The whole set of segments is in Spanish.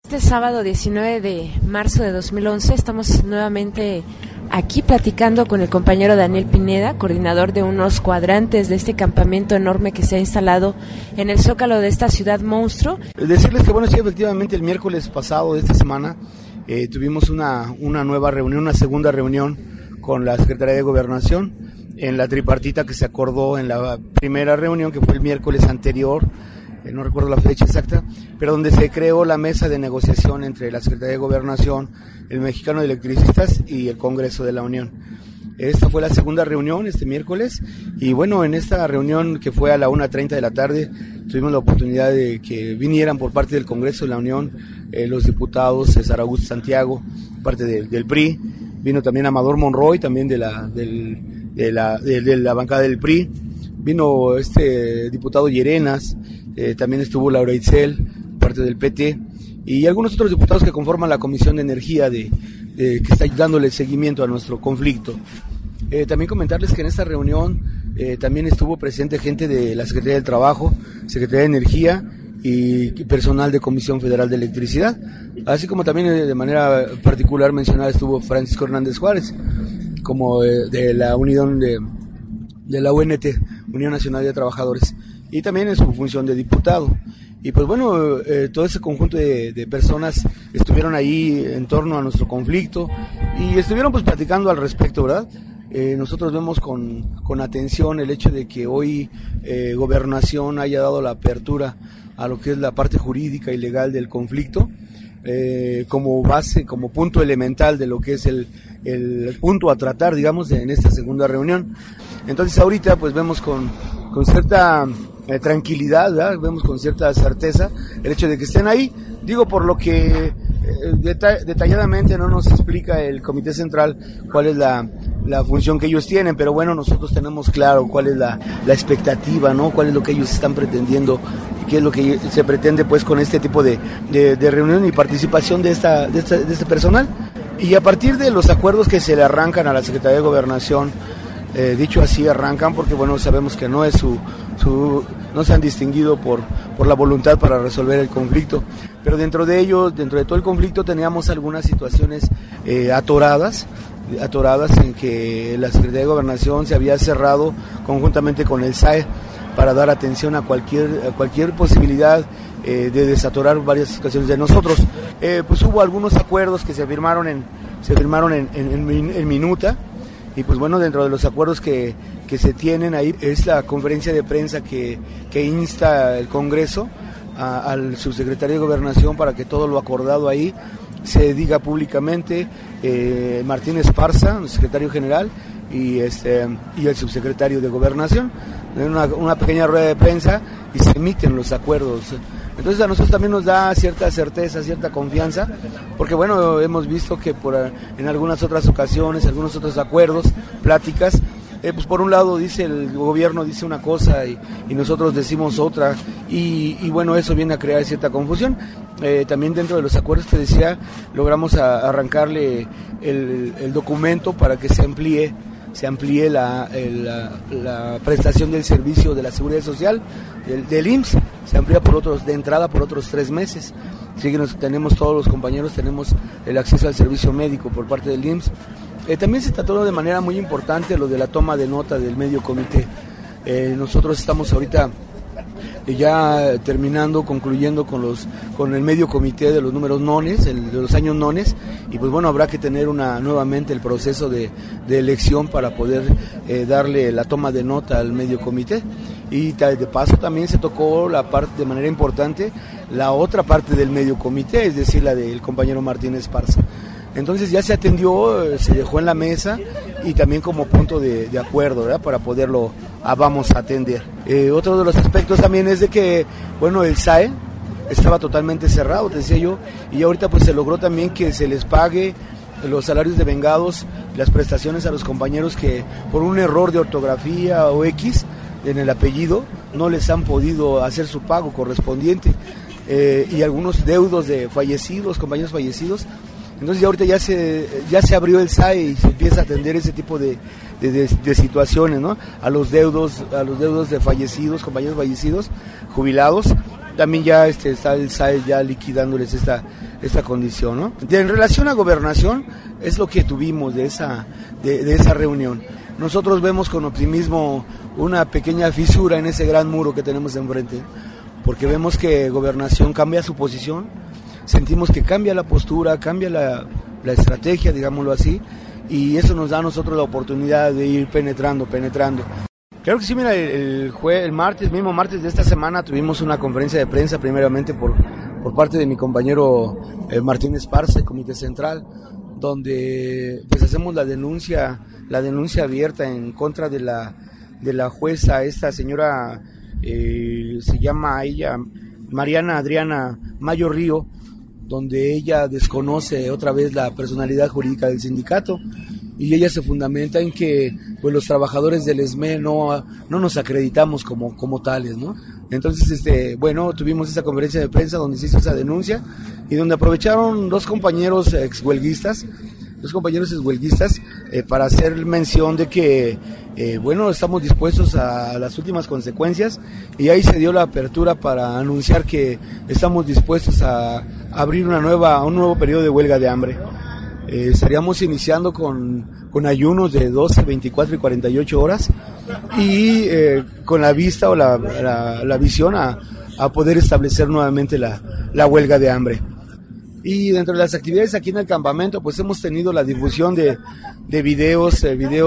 Este sábado 19 de marzo de 2011 estamos nuevamente aquí platicando con el compañero Daniel Pineda, coordinador de unos cuadrantes de este campamento enorme que se ha instalado en el Zócalo de esta ciudad monstruo. Decirles que sí, efectivamente el miércoles pasado de esta semana tuvimos una nueva reunión, una segunda reunión con la Secretaría de Gobernación en la tripartita que se acordó en la primera reunión, que fue el miércoles anterior. No recuerdo la fecha exacta, pero donde se creó la mesa de negociación entre la Secretaría de Gobernación, el Mexicano de Electricistas y el Congreso de la Unión. Esta fue la segunda reunión este miércoles y bueno, en esta reunión que fue a la 1:30 de la tarde tuvimos la oportunidad de que vinieran por parte del Congreso de la Unión los diputados César Augusto Santiago, parte del PRI, vino también Amador Monroy, también de la bancada del PRI, vino diputado Llerenas, también estuvo Laura Itzel, parte del PT, y algunos otros diputados que conforman la Comisión de Energía que está dándole seguimiento a nuestro conflicto. También comentarles que en esta reunión también estuvo presente gente de la Secretaría del Trabajo, Secretaría de Energía y personal de Comisión Federal de Electricidad, así como también de manera particular mencionada estuvo Francisco Hernández Juárez, como de la Unión de la UNT, Unión Nacional de Trabajadores, y también en su función de diputado. Y pues bueno, todo ese conjunto de personas estuvieron ahí en torno a nuestro conflicto y estuvieron pues platicando al respecto, ¿verdad? Nosotros vemos con atención el hecho de que hoy Gobernación haya dado la apertura a lo que es la parte jurídica y legal del conflicto, como base, como punto elemental de lo que es el punto a tratar, digamos, en esta segunda reunión. Entonces ahorita pues vemos con cierta tranquilidad, ¿verdad? Vemos con cierta certeza el hecho de que estén ahí, digo, por lo que detalladamente no nos explica el Comité Central cuál es la función que ellos tienen, pero bueno, nosotros tenemos claro cuál es la expectativa, ¿no? Cuál es lo que ellos están pretendiendo y qué es lo que se pretende pues con este tipo de reunión y participación de este personal. Y a partir de los acuerdos que se le arrancan a la Secretaría de Gobernación, dicho así, arrancan porque bueno, sabemos que no es no se han distinguido por la voluntad para resolver el conflicto, pero dentro de todo el conflicto teníamos algunas situaciones atoradas en que la Secretaría de Gobernación se había cerrado conjuntamente con el SAE para dar atención a cualquier posibilidad de desatorar varias situaciones de nosotros. Pues hubo algunos acuerdos que se firmaron en minuta. Y pues bueno, dentro de los acuerdos que se tienen ahí es la conferencia de prensa que insta el Congreso al subsecretario de Gobernación para que todo lo acordado ahí se diga públicamente. Martín Esparza, el secretario general, y el subsecretario de Gobernación, en una pequeña rueda de prensa y se emiten los acuerdos. Entonces a nosotros también nos da cierta certeza, cierta confianza, porque bueno, hemos visto que en algunas otras ocasiones, algunos otros acuerdos, pláticas, pues por un lado el gobierno dice una cosa y nosotros decimos otra, y bueno, eso viene a crear cierta confusión. También dentro de los acuerdos, te decía, logramos arrancarle el documento para que se amplíe la prestación del servicio de la Seguridad Social del IMSS, se amplía de entrada por otros 3 meses. Así que tenemos todos los compañeros, tenemos el acceso al servicio médico por parte del IMSS. También se trató de manera muy importante lo de la toma de nota del medio comité. Nosotros estamos ahorita ya concluyendo con el medio comité de los números nones, de los años nones, y pues bueno, habrá que tener nuevamente el proceso de elección para poder darle la toma de nota al medio comité. Y de paso también se tocó de manera importante la otra parte del medio comité, es decir, la del compañero Martín Esparza. Entonces ya se atendió, se dejó en la mesa y también como punto de acuerdo, ¿verdad? Para poderlo vamos a atender. Otro de los aspectos también es de que, bueno, el SAE estaba totalmente cerrado, te decía yo, y ahorita pues se logró también que se les pague los salarios devengados, las prestaciones a los compañeros que por un error de ortografía o X en el apellido no les han podido hacer su pago correspondiente, y algunos deudos de compañeros fallecidos. Entonces ya ahorita ya se abrió el SAE y se empieza a atender ese tipo de situaciones, ¿no? A los deudos de fallecidos, compañeros fallecidos, jubilados. También ya está el SAE ya liquidándoles esta condición, ¿no? En relación a gobernación, es lo que tuvimos de esa reunión. Nosotros vemos con optimismo una pequeña fisura en ese gran muro que tenemos enfrente, porque vemos que gobernación cambia su posición, sentimos que cambia la postura, cambia la estrategia, digámoslo así, y eso nos da a nosotros la oportunidad de ir penetrando. Claro que sí, mira, el mismo martes de esta semana tuvimos una conferencia de prensa, primeramente por parte de mi compañero Martín Esparza, Comité Central, donde pues hacemos la denuncia abierta en contra de la jueza, esta señora, se llama ella Mariana Adriana Mayo Río, donde ella desconoce otra vez la personalidad jurídica del sindicato, y ella se fundamenta en que pues los trabajadores del ESME no nos acreditamos como tales, ¿no? Entonces, tuvimos esa conferencia de prensa donde se hizo esa denuncia y donde aprovecharon dos compañeros exhuelguistas para hacer mención de que, estamos dispuestos a las últimas consecuencias, y ahí se dio la apertura para anunciar que estamos dispuestos a abrir un nuevo periodo de huelga de hambre. Estaríamos iniciando con ayunos de 12, 24 y 48 horas y con la vista o la visión a poder establecer nuevamente la huelga de hambre. Y dentro de las actividades aquí en el campamento, pues hemos tenido la difusión de videos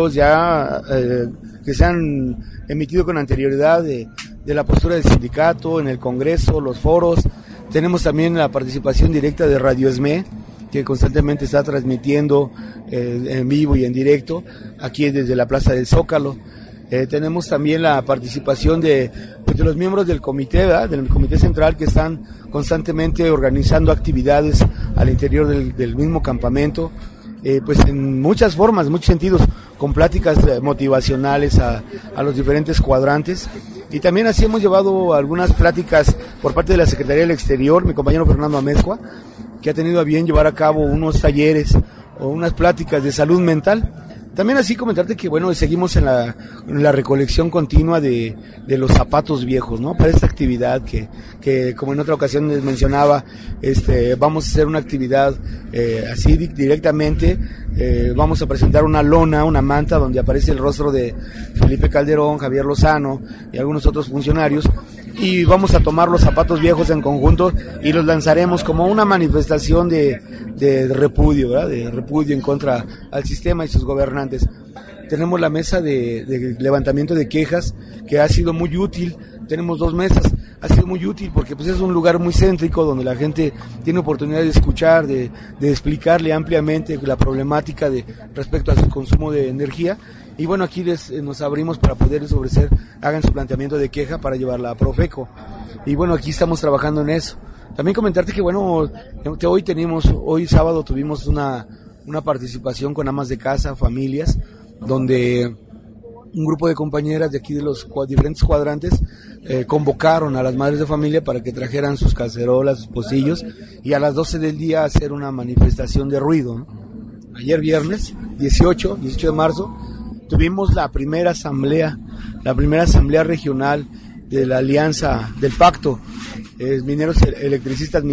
ya que se han emitido con anterioridad de la postura del sindicato en el Congreso, los foros. Tenemos también la participación directa de Radio ESME, que constantemente está transmitiendo en vivo y en directo aquí desde la Plaza del Zócalo. Tenemos también la participación de los miembros del comité, ¿verdad? Del Comité Central, que están constantemente organizando actividades al interior del mismo campamento, pues en muchas formas, muchos sentidos, con pláticas motivacionales a los diferentes cuadrantes. Y también así hemos llevado algunas pláticas por parte de la Secretaría del Exterior, mi compañero Fernando Amezcua, que ha tenido a bien llevar a cabo unos talleres o unas pláticas de salud mental. También así comentarte que seguimos en la recolección continua de los zapatos viejos, ¿no? Para esta actividad que como en otra ocasión les mencionaba, vamos a hacer una actividad así directamente. Vamos a presentar una lona, una manta donde aparece el rostro de Felipe Calderón, Javier Lozano y algunos otros funcionarios, y vamos a tomar los zapatos viejos en conjunto y los lanzaremos como una manifestación de repudio, ¿verdad? De repudio en contra al sistema y sus gobernantes. Tenemos la mesa de levantamiento de quejas, que ha sido muy útil. Tenemos 2 mesas, ha sido muy útil porque pues es un lugar muy céntrico donde la gente tiene oportunidad de escuchar, de explicarle ampliamente la problemática respecto a su consumo de energía. Y aquí nos abrimos para poder ofrecer, hagan su planteamiento de queja para llevarla a Profeco. Y aquí estamos trabajando en eso. También comentarte que hoy sábado tuvimos una participación con amas de casa, familias, donde un grupo de compañeras de aquí de los diferentes cuadrantes convocaron a las madres de familia para que trajeran sus cacerolas, sus pocillos, y a las 12 del día hacer una manifestación de ruido, ¿no? Ayer viernes 18 de marzo tuvimos la primera asamblea regional de la alianza del pacto mineros electricistas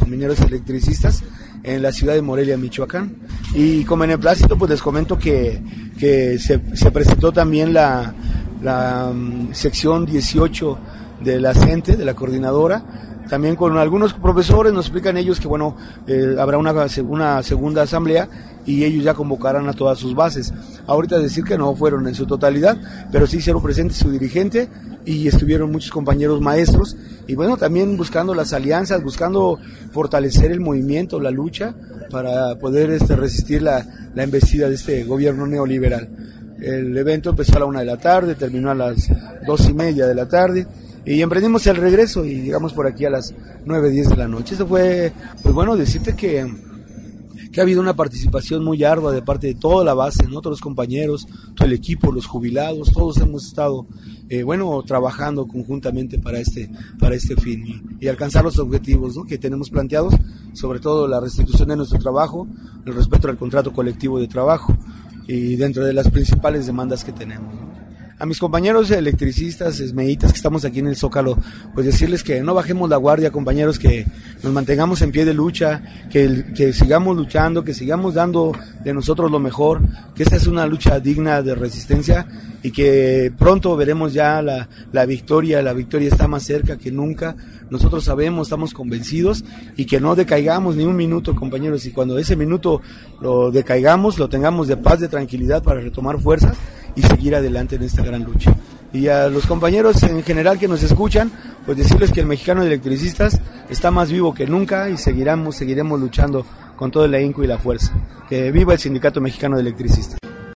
en la ciudad de Morelia, Michoacán. Y como en el plácito, pues les comento que se presentó también la sección 18 de la CENTE, de la coordinadora. También con algunos profesores nos explican ellos que habrá una segunda asamblea y ellos ya convocarán a todas sus bases. Ahorita decir que no fueron en su totalidad, pero sí hicieron presente su dirigente y estuvieron muchos compañeros maestros y también buscando las alianzas, buscando fortalecer el movimiento, la lucha para poder resistir la embestida de este gobierno neoliberal. El evento empezó a la 1 de la tarde, terminó a las 2:30 de la tarde. Y emprendimos el regreso y llegamos por aquí a las 9:10 de la noche. Eso fue, decirte que ha habido una participación muy ardua de parte de toda la base, ¿no? Todos los compañeros, todo el equipo, los jubilados, todos hemos estado, trabajando conjuntamente para este fin y alcanzar los objetivos, ¿no? Que tenemos planteados, sobre todo la restitución de nuestro trabajo, el respeto al contrato colectivo de trabajo y dentro de las principales demandas que tenemos, ¿no? A mis compañeros electricistas, esmeitas que estamos aquí en el Zócalo, pues decirles que no bajemos la guardia, compañeros, que nos mantengamos en pie de lucha, que sigamos luchando, que sigamos dando de nosotros lo mejor, que esta es una lucha digna de resistencia y que pronto veremos ya la victoria está más cerca que nunca. Nosotros sabemos, estamos convencidos y que no decaigamos ni un minuto, compañeros, y cuando ese minuto lo decaigamos, lo tengamos de paz, de tranquilidad para retomar fuerzas y seguir adelante en esta gran lucha. Y a los compañeros en general que nos escuchan, pues decirles que el Mexicano de Electricistas está más vivo que nunca y seguiremos luchando con todo el ahínco y la fuerza. Que viva el Sindicato Mexicano de Electricistas.